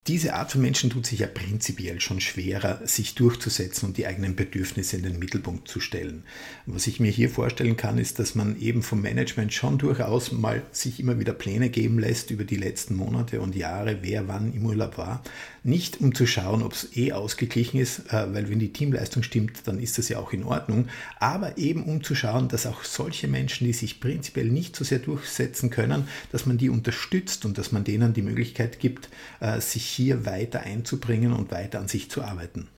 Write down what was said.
Diese Art von Menschen tut sich ja prinzipiell schon schwerer, sich durchzusetzen und die eigenen Bedürfnisse in den Mittelpunkt zu stellen. Was ich mir hier vorstellen kann, ist, dass man eben vom Management schon durchaus mal sich immer wieder Pläne geben lässt über die letzten Monate und Jahre, wer wann im Urlaub war. Nicht um zu schauen, ob es ausgeglichen ist, weil wenn die Teamleistung stimmt, dann ist das ja auch in Ordnung. Aber eben um zu schauen, dass auch solche Menschen, die sich prinzipiell nicht so sehr durchsetzen können, dass man die unterstützt und dass man denen die Möglichkeit gibt, sich hier weiter einzubringen und weiter an sich zu arbeiten.